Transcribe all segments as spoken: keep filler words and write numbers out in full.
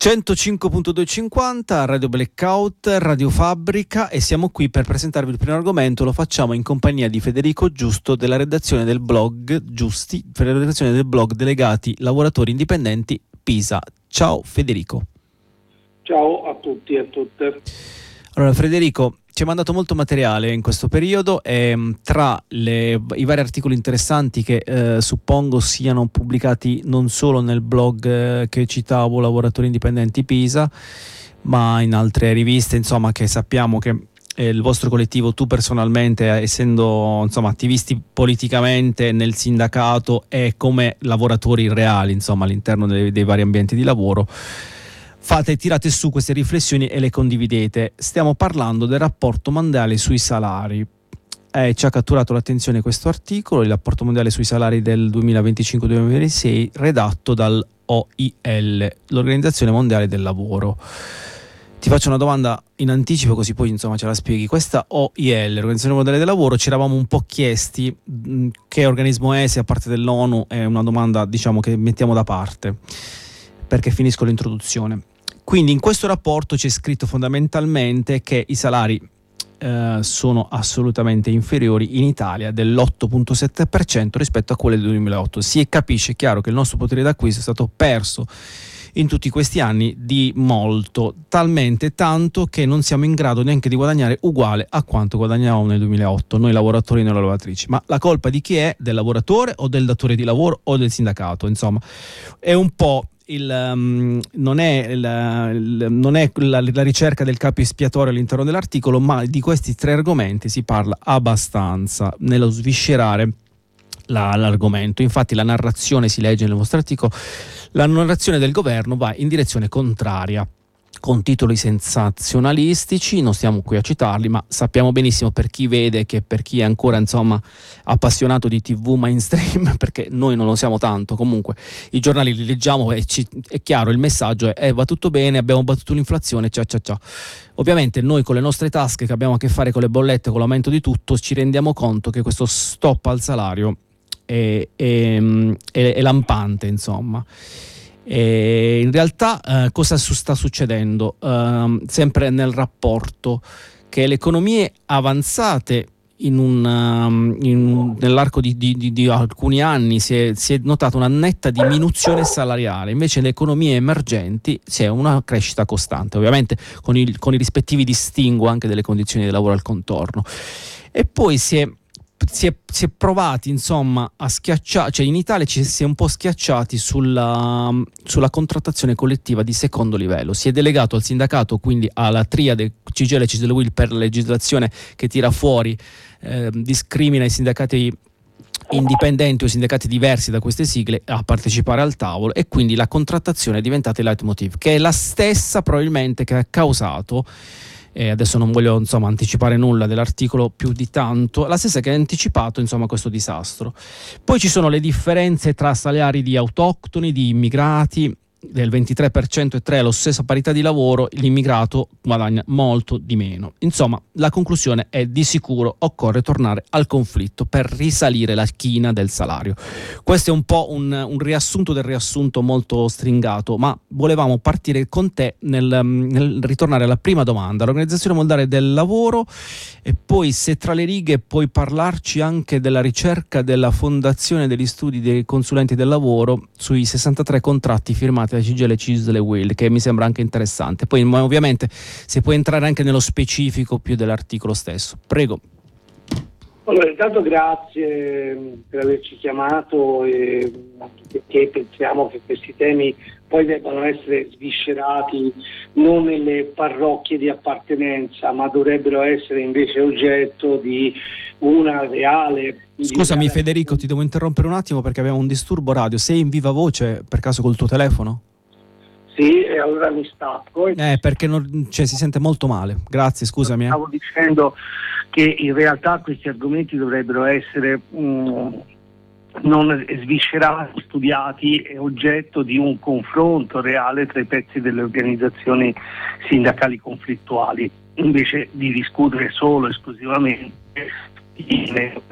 centocinque virgola duecentocinquanta, Radio Blackout, Radio Fabbrica, e siamo qui per presentarvi il primo argomento. Lo facciamo in compagnia di Federico Giusto della redazione del blog Giusti, per la redazione del blog Delegati Lavoratori Indipendenti Pisa. Ciao Federico. Ciao a tutti e a tutte. Allora Federico, ci hai mandato molto materiale in questo periodo e tra le, i vari articoli interessanti che eh, suppongo siano pubblicati non solo nel blog eh, che citavo, Lavoratori Indipendenti Pisa, ma in altre riviste, insomma, che sappiamo che eh, il vostro collettivo, tu personalmente, essendo insomma attivisti politicamente nel sindacato e come lavoratori reali, insomma, all'interno dei, dei vari ambienti di lavoro, fate, tirate su queste riflessioni e le condividete. Stiamo parlando del rapporto mondiale sui salari. Eh, ci ha catturato l'attenzione questo articolo, il rapporto mondiale sui salari del duemilaventicinque duemilaventisei, redatto dal O I L, l'Organizzazione Mondiale del Lavoro. Ti faccio una domanda in anticipo così poi insomma ce la spieghi. Questa O I L, l'Organizzazione Mondiale del Lavoro, ci eravamo un po' chiesti mh, che organismo è, se a parte dell'ONU, è una domanda diciamo che mettiamo da parte perché finisco l'introduzione. Quindi in questo rapporto c'è scritto fondamentalmente che i salari eh, sono assolutamente inferiori in Italia dell'otto virgola sette per cento rispetto a quelli del duemilaotto. Si capisce, chiaro, che il nostro potere d'acquisto è stato perso in tutti questi anni di molto, talmente tanto che non siamo in grado neanche di guadagnare uguale a quanto guadagnavamo nel duemilaotto, noi lavoratori e noi lavoratrici. Ma la colpa di chi è? Del lavoratore o del datore di lavoro o del sindacato? Insomma, è un po'... Il, um, non è, il, il, non è la, la ricerca del capo espiatorio all'interno dell'articolo, ma di questi tre argomenti si parla abbastanza nello sviscerare la, l'argomento. Infatti la narrazione, si legge nel vostro articolo, la narrazione del governo va in direzione contraria, con titoli sensazionalistici, non stiamo qui a citarli, ma sappiamo benissimo, per chi vede, che per chi è ancora insomma appassionato di tivù mainstream, perché noi non lo siamo tanto, comunque i giornali li leggiamo e ci, è chiaro, il messaggio è eh, va tutto bene, abbiamo battuto l'inflazione, cia cia cia. Ovviamente noi con le nostre tasche, che abbiamo a che fare con le bollette, con l'aumento di tutto, ci rendiamo conto che questo stop al salario è, è, è, è lampante, insomma. E in realtà eh, cosa su- sta succedendo? Uh, sempre nel rapporto, che le economie avanzate in un, um, in, nell'arco di, di, di, di alcuni anni si è, si è notata una netta diminuzione salariale, invece le economie emergenti c'è una crescita costante, ovviamente con, il, con i rispettivi distinguo anche delle condizioni di lavoro al contorno. E poi si è Si è, si è provati insomma a schiacciare, cioè in Italia ci si è un po' schiacciati sulla, sulla contrattazione collettiva di secondo livello. Si è delegato al sindacato, quindi alla triade C G I L, C I S L, U I L, per la legislazione che tira fuori, eh, discrimina i sindacati indipendenti o sindacati diversi da queste sigle a partecipare al tavolo, e quindi la contrattazione è diventata il leitmotiv, che è la stessa probabilmente che ha causato, e adesso non voglio insomma anticipare nulla dell'articolo più di tanto, la stessa che ha anticipato insomma questo disastro. Poi ci sono le differenze tra salari di autoctoni, di immigrati, del ventitré per cento e tre, allo stessa parità di lavoro l'immigrato guadagna molto di meno. Insomma, la conclusione è: di sicuro occorre tornare al conflitto per risalire la china del salario. Questo è un po' un, un riassunto del riassunto molto stringato, ma volevamo partire con te nel, nel ritornare alla prima domanda, l'Organizzazione Mondiale del Lavoro, e poi se tra le righe puoi parlarci anche della ricerca della Fondazione degli Studi dei Consulenti del Lavoro sui sessantatré contratti firmati da C G I L, C I S L e U I L, che mi sembra anche interessante. Poi ovviamente si può entrare anche nello specifico più dell'articolo stesso. Prego. Allora, intanto grazie per averci chiamato, e perché pensiamo che questi temi poi debbano essere sviscerati non nelle parrocchie di appartenenza, ma dovrebbero essere invece oggetto di una reale... Scusami Federico, ti devo interrompere un attimo perché abbiamo un disturbo radio. Sei in viva voce per caso col tuo telefono? Sì, e allora mi stacco. Eh, perché non, cioè, si sente molto male. Grazie, scusami. Eh. Stavo dicendo che in realtà questi argomenti dovrebbero essere mh, non sviscerati, studiati e oggetto di un confronto reale tra i pezzi delle organizzazioni sindacali conflittuali, invece di discutere solo esclusivamente di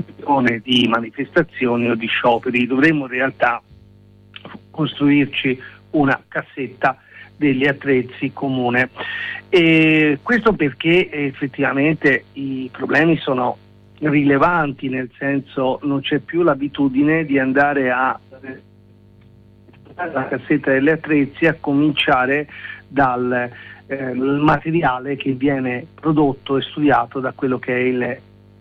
di manifestazioni o di scioperi. Dovremmo in realtà costruirci una cassetta degli attrezzi comune. E questo perché effettivamente i problemi sono rilevanti, nel senso non c'è più l'abitudine di andare a la cassetta degli attrezzi a cominciare dal eh, il materiale che viene prodotto e studiato da quello che è il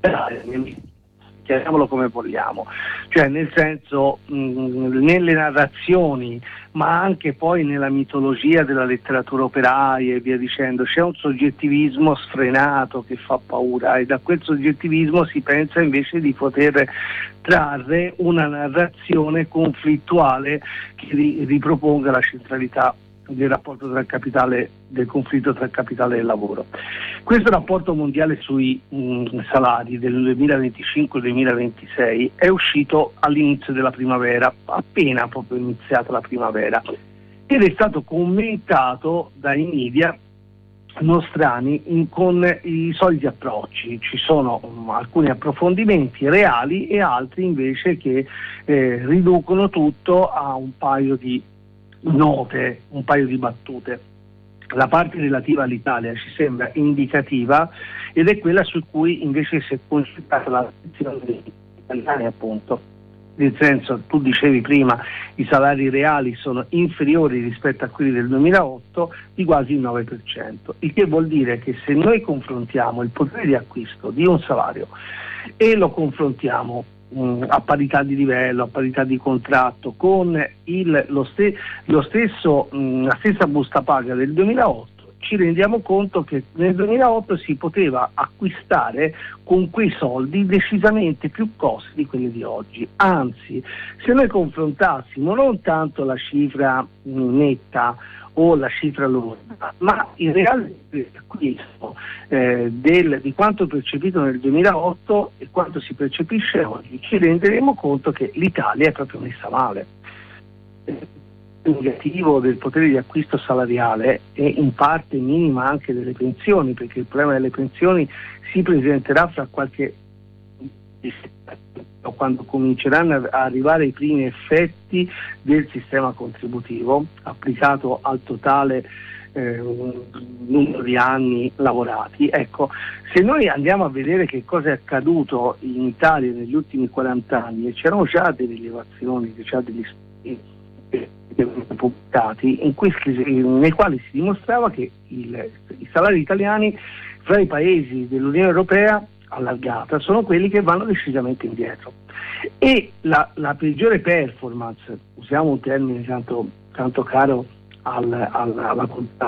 chiamiamolo come vogliamo, cioè nel senso mh, nelle narrazioni, ma anche poi nella mitologia della letteratura operaia e via dicendo, c'è un soggettivismo sfrenato che fa paura, e da quel soggettivismo si pensa invece di poter trarre una narrazione conflittuale che ri- riproponga la centralità del rapporto tra il capitale, del conflitto tra il capitale e il lavoro. Questo rapporto mondiale sui mh, salari del duemilaventicinque duemilaventisei è uscito all'inizio della primavera, appena proprio iniziata la primavera, ed è stato commentato dai media nostrani in, con i soliti approcci. Ci sono um, alcuni approfondimenti reali e altri invece che eh, riducono tutto a un paio di note, un paio di battute. La parte relativa all'Italia ci sembra indicativa ed è quella su cui invece si è concentrata l'attenzione degli italiani, appunto. Nel senso, tu dicevi prima, i salari reali sono inferiori rispetto a quelli del duemilaotto di quasi il nove per cento, il che vuol dire che se noi confrontiamo il potere di acquisto di un salario e lo confrontiamo a parità di livello, a parità di contratto, con il, lo, ste, lo stesso, mh, la stessa busta paga del duemilaotto, ci rendiamo conto che nel duemilaotto si poteva acquistare con quei soldi decisamente più cose di quelle di oggi. Anzi, se noi confrontassimo non tanto la cifra mh, netta o la cifra lorda, ma il reale acquisto eh, del, di quanto percepito nel duemilaotto e quanto si percepisce oggi, ci renderemo conto che l'Italia è proprio messa male. Il negativo del potere di acquisto salariale e in parte minima anche delle pensioni, perché il problema delle pensioni si presenterà fra qualche quando cominceranno a arrivare i primi effetti del sistema contributivo applicato al totale eh, numero di anni lavorati. Ecco, se noi andiamo a vedere che cosa è accaduto in Italia negli ultimi quaranta anni, e c'erano già delle rilevazioni, già degli studi pubblicati in cui, nei quali si dimostrava che il, i salari italiani fra i paesi dell'Unione Europea allargata sono quelli che vanno decisamente indietro, e la, la peggiore performance, usiamo un termine tanto, tanto caro al, al, alla comunità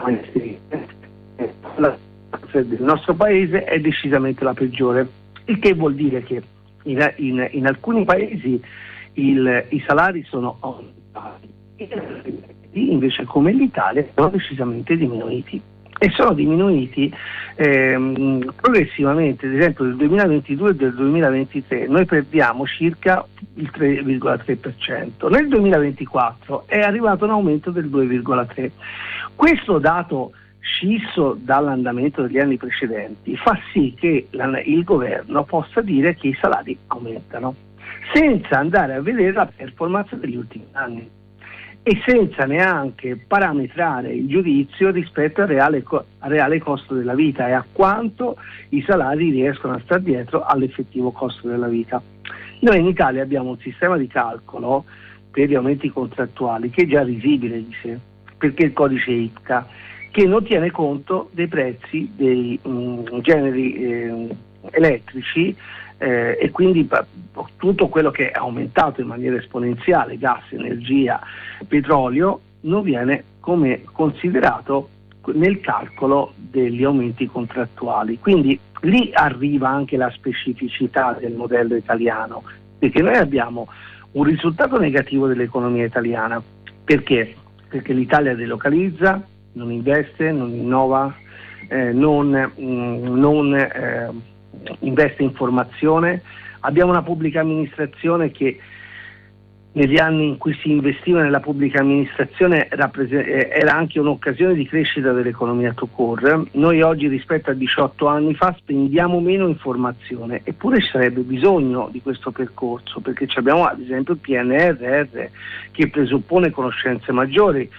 del nostro paese, è decisamente la peggiore, il che vuol dire che in, in, in alcuni paesi il, i salari sono aumentati, invece come l'Italia sono decisamente diminuiti. E sono diminuiti ehm, progressivamente. Ad esempio del duemilaventidue e del duemilaventitré noi perdiamo circa il tre virgola tre per cento, nel duemilaventiquattro è arrivato un aumento del due virgola tre per cento. Questo dato scisso dall'andamento degli anni precedenti fa sì che la, il governo possa dire che i salari aumentano senza andare a vedere la performance degli ultimi anni e senza neanche parametrare il giudizio rispetto al reale, al reale costo della vita e a quanto i salari riescono a stare dietro all'effettivo costo della vita. Noi in Italia abbiamo un sistema di calcolo per gli aumenti contrattuali che è già risibile di sé, perché il codice I P C A, che non tiene conto dei prezzi dei mh, generi eh, elettrici eh, e quindi pa- tutto quello che è aumentato in maniera esponenziale, gas, energia, petrolio, non viene come considerato nel calcolo degli aumenti contrattuali. Quindi lì arriva anche la specificità del modello italiano, perché noi abbiamo un risultato negativo dell'economia italiana. Perché? Perché l'Italia delocalizza, non investe, non innova, eh, non, mh, non eh, investe in formazione. Abbiamo una pubblica amministrazione che negli anni in cui si investiva nella pubblica amministrazione era anche un'occasione di crescita dell'economia to court. Noi oggi rispetto a diciotto anni fa spendiamo meno in formazione, eppure ci sarebbe bisogno di questo percorso, perché abbiamo ad esempio il P N R R che presuppone conoscenze maggiori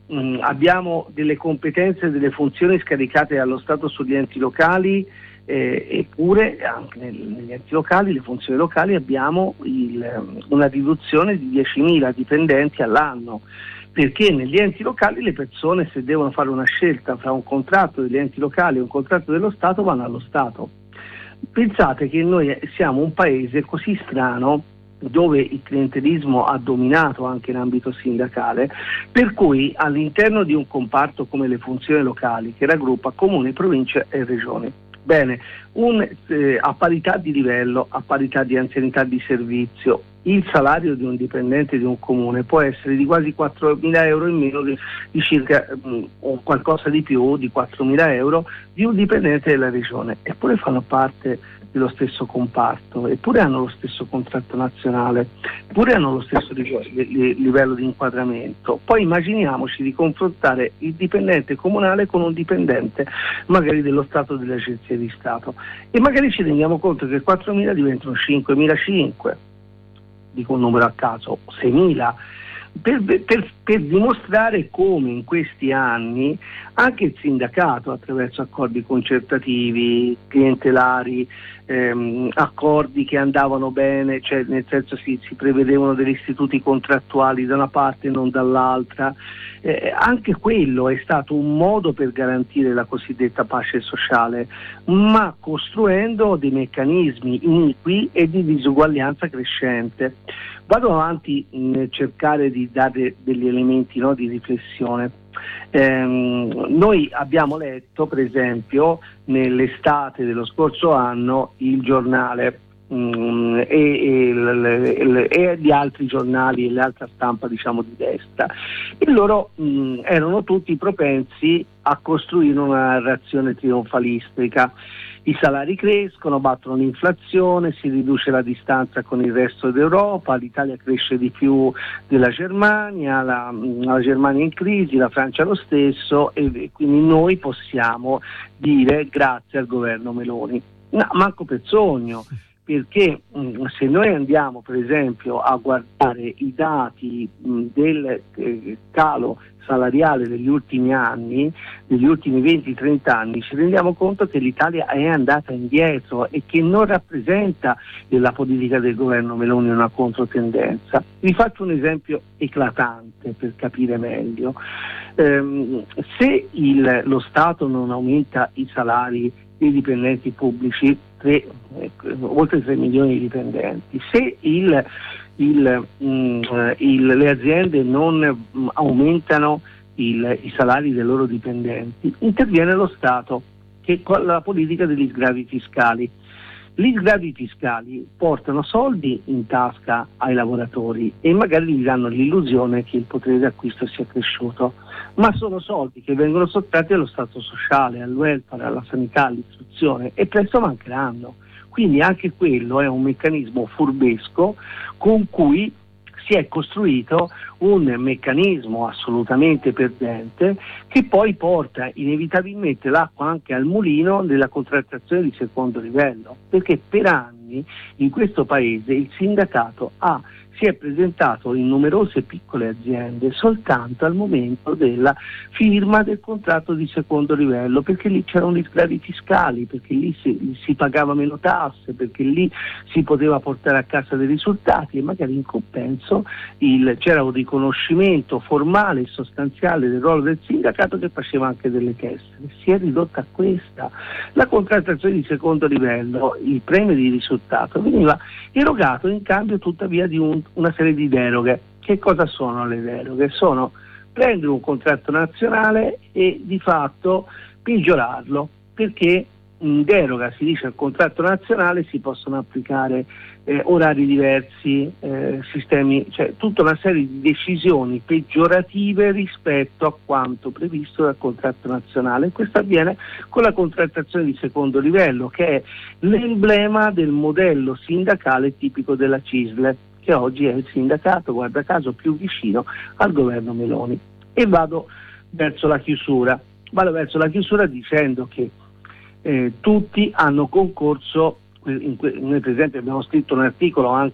mh, abbiamo delle competenze e delle funzioni scaricate dallo Stato sugli enti locali, eh, eppure anche nel, negli enti locali, le funzioni locali, abbiamo il, una riduzione di diecimila dipendenti all'anno, perché negli enti locali le persone, se devono fare una scelta fra un contratto degli enti locali e un contratto dello Stato, vanno allo Stato. Pensate che noi siamo un paese così strano, dove il clientelismo ha dominato anche in ambito sindacale, per cui all'interno di un comparto come le funzioni locali, che raggruppa comuni, province e regioni, bene, un, eh, a parità di livello, a parità di anzianità di servizio, il salario di un dipendente di un comune può essere di quasi quattromila euro in meno di, di circa mh, o qualcosa di più di quattromila euro di un dipendente della regione, eppure fanno parte dello stesso comparto, eppure hanno lo stesso contratto nazionale, eppure hanno lo stesso livello di inquadramento. Poi immaginiamoci di confrontare il dipendente comunale con un dipendente magari dello Stato, delle agenzie di Stato, e magari ci rendiamo conto che quattromila diventano cinquemilacinquecento, dico un numero a caso, seimila, per, per, per dimostrare come in questi anni anche il sindacato, attraverso accordi concertativi, clientelari, ehm, accordi che andavano bene, cioè nel senso si, si prevedevano degli istituti contrattuali da una parte e non dall'altra, eh, anche quello è stato un modo per garantire la cosiddetta pace sociale, ma costruendo dei meccanismi iniqui e di disuguaglianza crescente. Vado avanti nel cercare di dare degli elementi, no, di riflessione. Ehm, noi abbiamo letto, per esempio, nell'estate dello scorso anno il giornale mh, e, e, e, e di altri giornali e l'altra stampa, diciamo, di destra, e loro mh, erano tutti propensi a costruire una narrazione trionfalistica. I salari crescono, battono l'inflazione, si riduce la distanza con il resto d'Europa, l'Italia cresce di più della Germania, la, la Germania è in crisi, la Francia lo stesso, e quindi noi possiamo dire grazie al governo Meloni. No, manco per sogno, perché mh, se noi andiamo per esempio a guardare i dati mh, del eh, calo salariale degli ultimi anni, degli ultimi venti trenta anni, ci rendiamo conto che l'Italia è andata indietro e che non rappresenta la politica del governo Meloni una controtendenza. Vi faccio un esempio eclatante per capire meglio. Ehm, se il, lo Stato non aumenta i salari dei dipendenti pubblici, tre, eh, oltre tre milioni di dipendenti, se il Il, mh, il, le aziende non mh, aumentano il, i salari dei loro dipendenti, interviene lo Stato che con la politica degli sgravi fiscali. Gli sgravi fiscali portano soldi in tasca ai lavoratori e magari gli danno l'illusione che il potere d'acquisto sia cresciuto, ma sono soldi che vengono sottratti allo Stato sociale, al welfare, alla sanità, all'istruzione, e presto mancheranno. Quindi anche quello è un meccanismo furbesco con cui si è costruito un meccanismo assolutamente perdente, che poi porta inevitabilmente l'acqua anche al mulino della contrattazione di secondo livello, perché per anni in questo paese il sindacato ha si è presentato in numerose piccole aziende soltanto al momento della firma del contratto di secondo livello, perché lì c'erano gli sgravi fiscali, perché lì si, si pagava meno tasse, perché lì si poteva portare a casa dei risultati e magari in compenso il, c'era un riconoscimento formale e sostanziale del ruolo del sindacato che faceva anche delle tessere. Si è ridotta a questa. La contrattazione di secondo livello, il premio di risultato, veniva erogato in cambio tuttavia di un una serie di deroghe. Che cosa sono le deroghe? Sono prendere un contratto nazionale e di fatto peggiorarlo, perché in deroga, si dice, al contratto nazionale si possono applicare eh, orari diversi, eh, sistemi, cioè tutta una serie di decisioni peggiorative rispetto a quanto previsto dal contratto nazionale. Questo avviene con la contrattazione di secondo livello, che è l'emblema del modello sindacale tipico della C I S L, che oggi è il sindacato, guarda caso, più vicino al governo Meloni. E vado verso la chiusura, vado verso la chiusura dicendo che eh, tutti hanno concorso, in que- noi per esempio abbiamo scritto un articolo anche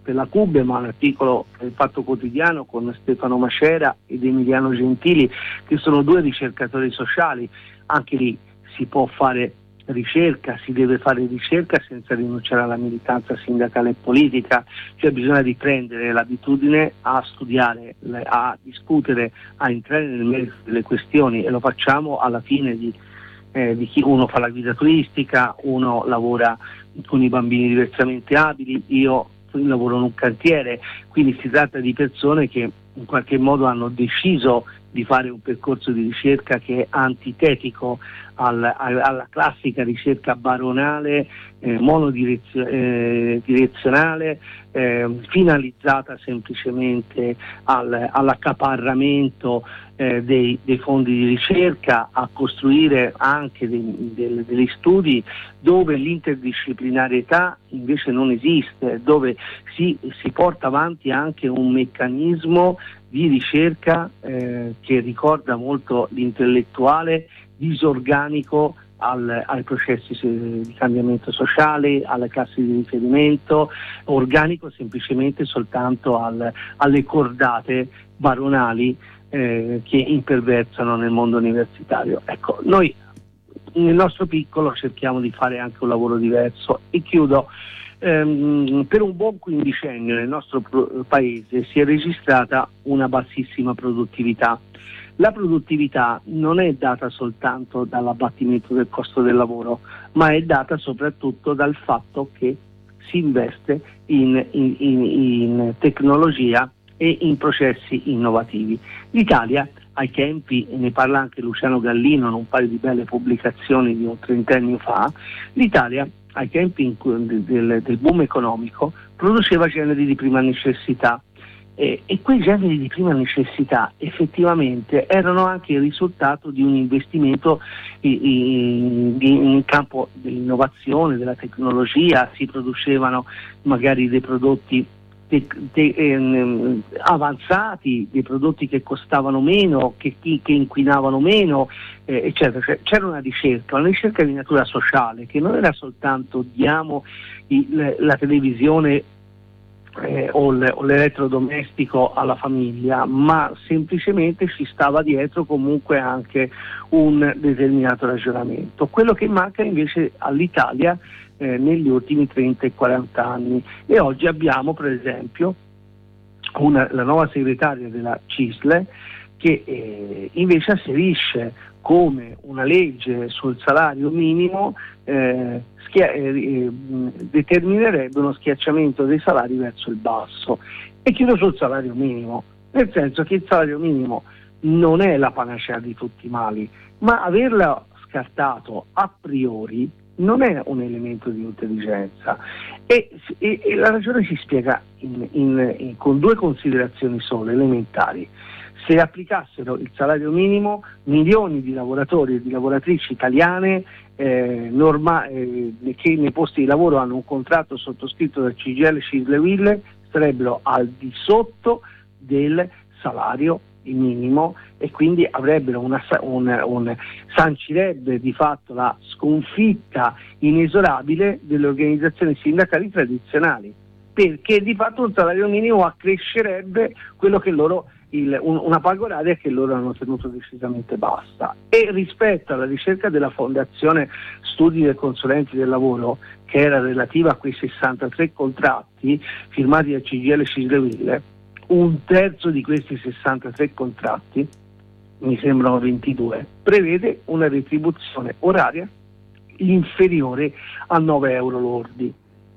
per la Cube, ma un articolo del Fatto Quotidiano con Stefano Macera ed Emiliano Gentili, che sono due ricercatori sociali. Anche lì si può fare ricerca, si deve fare ricerca senza rinunciare alla militanza sindacale e politica, cioè bisogna riprendere l'abitudine a studiare, a discutere, a entrare nel merito delle questioni, e lo facciamo alla fine di, eh, di chi uno fa la guida turistica, uno lavora con i bambini diversamente abili, io lavoro in un cantiere, quindi si tratta di persone che in qualche modo hanno deciso di fare un percorso di ricerca che è antitetico al, al, alla classica ricerca baronale, eh, monodirezionale, eh, finalizzata semplicemente al, all'accaparramento eh, dei, dei fondi di ricerca, a costruire anche dei, dei, degli studi dove l'interdisciplinarietà invece non esiste, dove si, si porta avanti anche un meccanismo di ricerca eh, che ricorda molto l'intellettuale, disorganico al, ai processi di cambiamento sociale, alle classi di riferimento, organico semplicemente soltanto al, alle cordate baronali eh, che imperversano nel mondo universitario. Ecco, noi nel nostro piccolo cerchiamo di fare anche un lavoro diverso. E chiudo. Um, per un buon quindicennio nel nostro pro- paese si è registrata una bassissima produttività. La produttività non è data soltanto dall'abbattimento del costo del lavoro, ma è data soprattutto dal fatto che si investe in, in, in, in tecnologia e in processi innovativi. L'Italia, ai tempi, ne parla anche Luciano Gallino in un paio di belle pubblicazioni di un trentennio fa, l'Italia ai tempi in cui, del, del boom economico produceva generi di prima necessità eh, e quei generi di prima necessità effettivamente erano anche il risultato di un investimento in, in, in campo dell'innovazione, della tecnologia. Si producevano magari dei prodotti Te, te, ehm, avanzati, dei prodotti che costavano meno, che, che inquinavano meno, eh, eccetera. Cioè, c'era una ricerca, una ricerca di natura sociale, che non era soltanto diamo il, la televisione eh, o, l, o l'elettrodomestico alla famiglia, ma semplicemente ci stava dietro comunque anche un determinato ragionamento. Quello che manca invece all'Italia Eh, negli ultimi trenta e quaranta anni, e oggi abbiamo per esempio una, la nuova segretaria della CISL che eh, invece asserisce come una legge sul salario minimo eh, schia- eh, determinerebbe uno schiacciamento dei salari verso il basso. E chiudo sul salario minimo, nel senso che il salario minimo non è la panacea di tutti i mali, ma averla scartato a priori non è un elemento di intelligenza, e, e, e la ragione si spiega in, in, in, con due considerazioni sole elementari. Se applicassero il salario minimo, milioni di lavoratori e di lavoratrici italiane eh, norma, eh, che nei posti di lavoro hanno un contratto sottoscritto da C G I L, C I S L e U I L sarebbero al di sotto del salario minimo, e quindi avrebbero una, un, un, sancirebbe di fatto la sconfitta inesorabile delle organizzazioni sindacali tradizionali, perché di fatto un salario minimo accrescerebbe quello che loro il, un, una paga oraria che loro hanno tenuto decisamente bassa. E rispetto alla ricerca della Fondazione Studi dei Consulenti del Lavoro, che era relativa a quei sessantatré contratti firmati da C G I L, C I S L e U I L, un terzo di questi sessantatré contratti, mi sembrano ventidue, prevede una retribuzione oraria inferiore a nove euro lordi,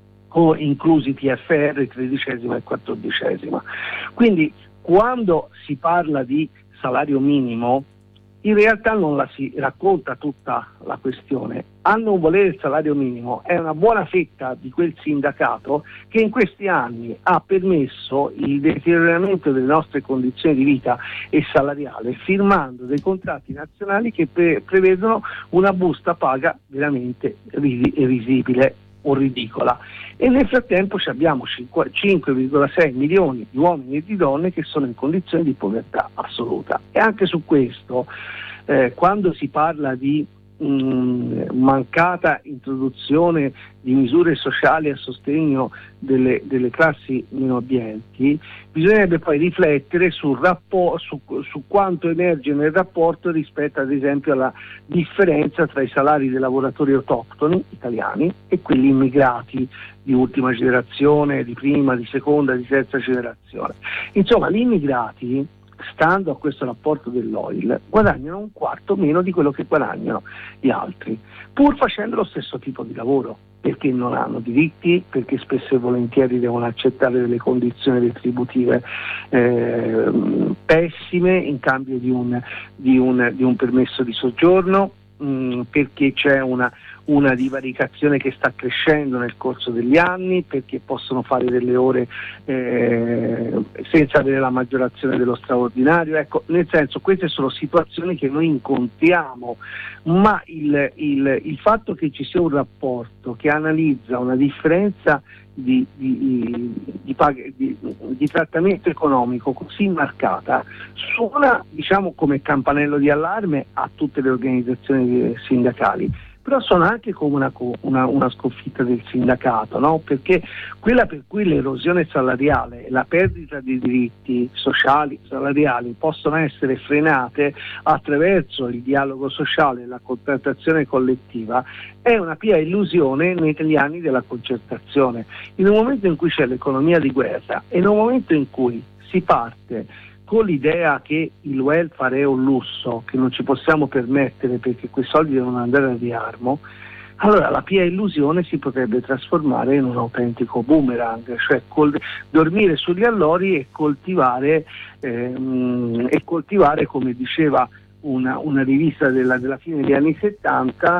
o inclusi T F R tredicesima e quattordicesima. Quindi quando si parla di salario minimo, in realtà non la si racconta tutta la questione. A non volere il salario minimo è una buona fetta di quel sindacato che in questi anni ha permesso il deterioramento delle nostre condizioni di vita e salariale, firmando dei contratti nazionali che pre- prevedono una busta paga veramente ris- risibile o ridicola. E nel frattempo abbiamo cinque virgola sei milioni di uomini e di donne che sono in condizioni di povertà assoluta. E anche su questo, eh, quando si parla di mh, mancata introduzione di misure sociali a sostegno delle, delle classi meno abbienti, bisognerebbe poi riflettere sul rappo- su, su quanto emerge nel rapporto rispetto ad esempio alla differenza tra i salari dei lavoratori autoctoni italiani e quelli immigrati di ultima generazione, di prima, di seconda, di terza generazione. Insomma, gli immigrati, stando a questo rapporto dell'O I L, guadagnano un quarto meno di quello che guadagnano gli altri, pur facendo lo stesso tipo di lavoro, perché non hanno diritti, perché spesso e volentieri devono accettare delle condizioni retributive eh, pessime in cambio di un, di un, di un permesso di soggiorno, mh, perché c'è una una divaricazione che sta crescendo nel corso degli anni, perché possono fare delle ore eh, senza avere la maggiorazione dello straordinario. Ecco, nel senso, queste sono situazioni che noi incontriamo, ma il, il, il fatto che ci sia un rapporto che analizza una differenza di, di, di, pag- di, di trattamento economico così marcata suona, diciamo, come campanello di allarme a tutte le organizzazioni sindacali, però sono anche come una, una, una sconfitta del sindacato, no? Perché quella per cui l'erosione salariale e la perdita di diritti sociali, salariali possono essere frenate attraverso il dialogo sociale e la contrattazione collettiva è una pia illusione negli anni della concertazione. In un momento in cui c'è l'economia di guerra e in un momento in cui si parte con l'idea che il welfare è un lusso che non ci possiamo permettere perché quei soldi devono andare al riarmo, allora la pia illusione si potrebbe trasformare in un autentico boomerang, cioè col- dormire sugli allori e coltivare, ehm, e coltivare, come diceva una, una rivista della, della fine degli anni settanta,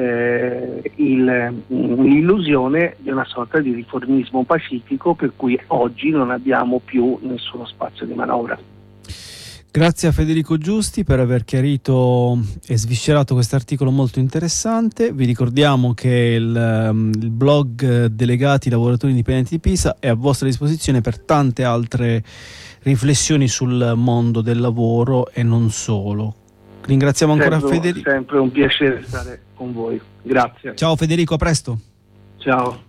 eh, il, l'illusione di una sorta di riformismo pacifico per cui oggi non abbiamo più nessuno spazio di manovra. Grazie a Federico Giusti per aver chiarito e sviscerato questo articolo molto interessante. Vi ricordiamo che il, il blog Delegati Lavoratori Indipendenti di Pisa è a vostra disposizione per tante altre riflessioni sul mondo del lavoro e non solo. Ringraziamo ancora sempre, Federico. Sempre un piacere stare con voi. Grazie. Ciao Federico, a presto. Ciao.